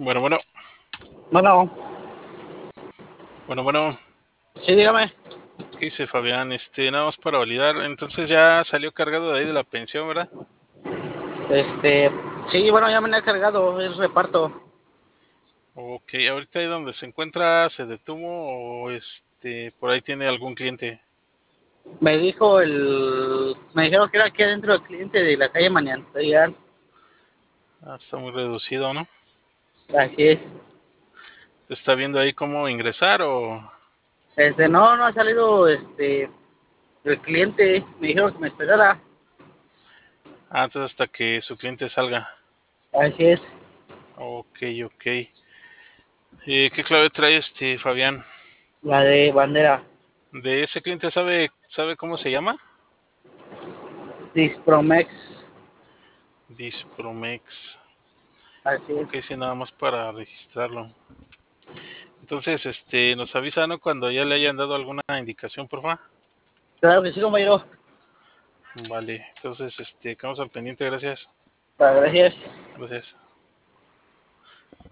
Bueno, bueno, Bueno, bueno. sí, dígame. ¿Qué dice Fabián? Nada más para validar. Entonces ya salió cargado de ahí de la pensión, ¿verdad? Este, sí, bueno, ya me han cargado el reparto. Ok, ahorita ahí donde se encuentra, ¿se detuvo o por ahí tiene algún cliente? Me dijeron que era aquí adentro del cliente de la calle Maniantial. Ah, está muy reducido, ¿no? Así es. ¿Está viendo ahí cómo ingresar o...? No ha salido, el cliente. Me dijeron que me esperara. Ah, entonces hasta que su cliente salga. Así es. Ok, ok. ¿Qué clave trae Fabián? La de bandera. ¿De ese cliente sabe cómo se llama? Dispromex. Dispromex. Así es. Ok, sí, nada más para registrarlo. Entonces, nos avisa, ¿no? Cuando ya le hayan dado alguna indicación, porfa. Claro que sí, compañero. Vale, entonces, quedamos al pendiente, gracias. Gracias. Gracias.